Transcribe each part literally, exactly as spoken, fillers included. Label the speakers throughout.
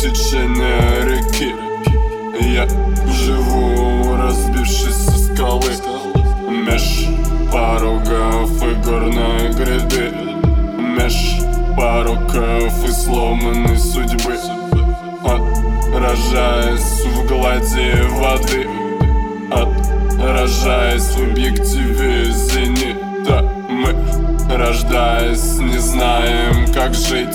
Speaker 1: течение реки. Я живу, разбившись со скалы, меж порогов и горной гряды, меж пороков и сломанной судьбы, отражаясь в глади воды, отражаясь в объективе зенита. Мы, рождаясь, не знаем, как жить,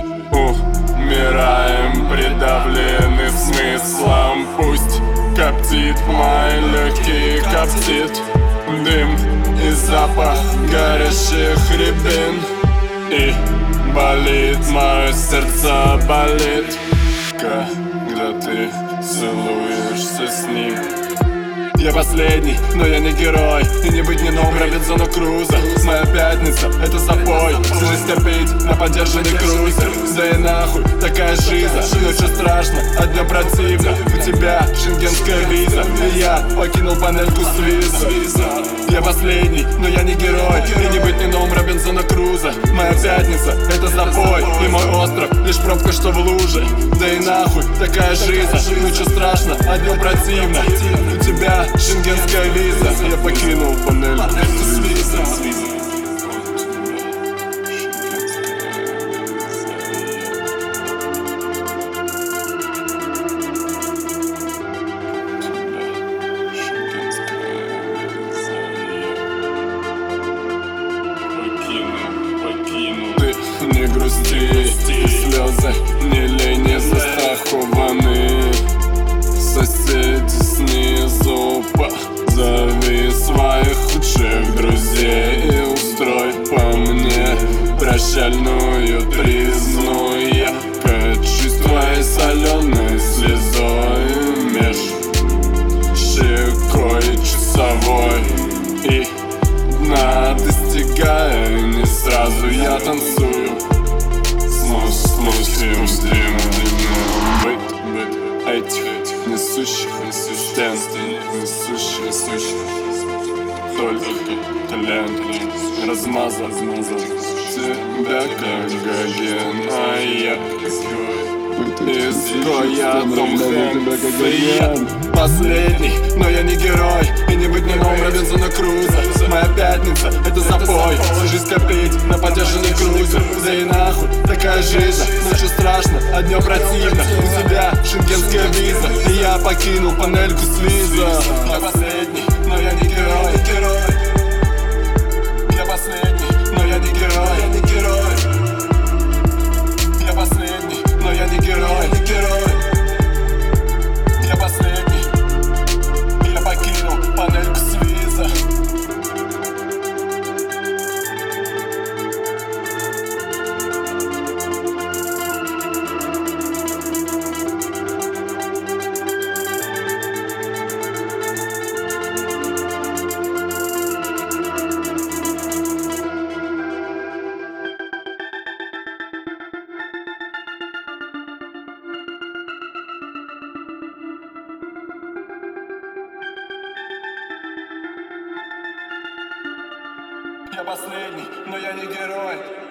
Speaker 1: умираем, придавлены смыслом. Пусть коптит мои легкие, коптит дым и запах горящих рябин, и болит мое сердце, болит, когда ты целуешься с ним. Я последний, но я не герой, и не быть ни новым Робинзона Круза. Моя пятница — это запой, всю жизнь терпеть на поддержанный крузер. Да и нахуй такая жиза, ночью страшно, а днем противно. У тебя шенгенская виза, и я покинул панельку с виза. Я последний, но я не герой, и не быть ни новым Робинзона Круза. Моя пятница — это запой, и мой остров — лишь пробка, что в луже. Да и нахуй такая жиза, ночью страшно, а днем противно. У тебя шенгенская виза, я покинул панельку с виза. Не грусти, слезы не лени застрахованы. Соседи снизу, позови своих худших друзей и устрой по мне прощальную тризну. Я качусь твоей соленой слезой меж щекой часовой, и дна достигаю не сразу. Я танцую с мусим дымным быт, быт этих несущих стен, несущих, несущих. Только тлен размазал тебя как Гоген, а я изгой, я Том Хэнкс, и я последний, но я не герой, и не быть ни новым Робинзона Круза. Моя пятница — это запой, всю жизнь копить на поддержанный крузер. Да и нахуй такая жизнь, ночью страшно, а днем противно. У тебя шенгенская виза, и я покинул панельку с виза. Я последний, но я не герой, не герой. Я последний, но я не герой, я не герой. Я последний, но я не герой, не герой. Я последний, я покинул панельку с виза. Я последний, но я не герой.